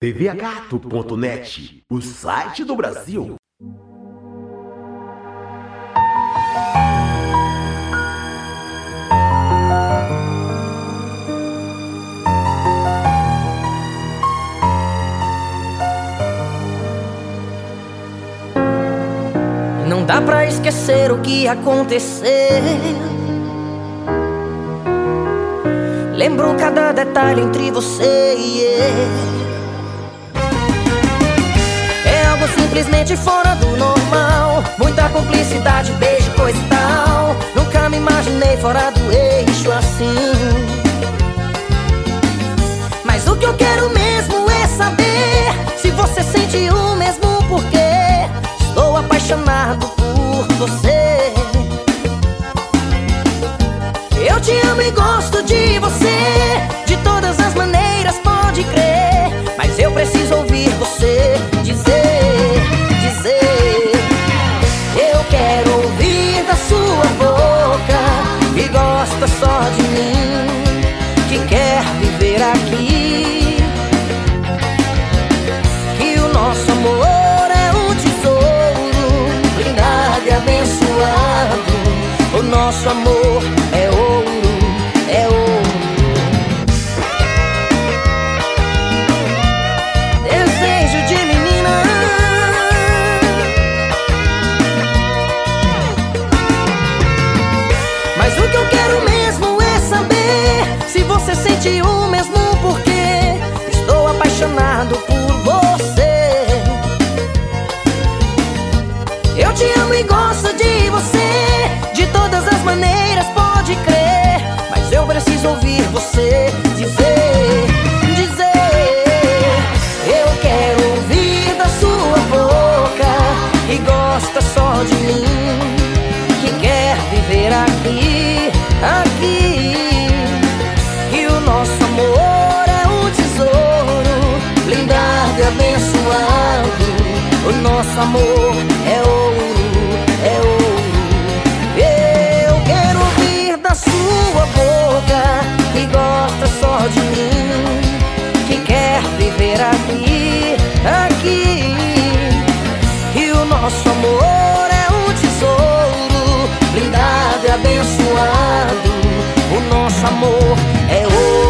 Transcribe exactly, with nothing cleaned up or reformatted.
T V A gato ponto net, o site do Brasil. Não dá pra esquecer o que aconteceu. Lembro cada detalhe entre você e eu. É algo simplesmente fora do normal. Muita cumplicidade, beijo, coisa e tal. Nunca me imaginei fora do eixo assim. Mas o que eu quero mesmo é saber se você sente o mesmo, porque estou apaixonado por você. Eu te amo e gosto de você, de todas as maneiras, pode crer. Mas eu preciso ouvir você dizer, dizer. Eu quero ouvir da sua boca que gosta só de mim, que quer viver aqui, que o nosso amor é um tesouro, blindado e abençoado. O nosso amor é ouro, é ouro. Desejo de menina. Mas o que eu quero mesmo é saber se você sente o mesmo, porque estou apaixonado por você. Eu te amo e gosto de você, de todas as maneiras, pode crer. Mas eu preciso ouvir você dizer, dizer. Eu quero ouvir da sua boca que gosta só de mim, que quer viver aqui, aqui. Que o nosso amor é um tesouro, blindado e abençoado. O nosso amor é ouro, é ouro. Eu quero ouvir da sua boca que gosta só de mim, que quer viver aqui, aqui. E o nosso amor é um tesouro, blindado e abençoado. O nosso amor é ouro.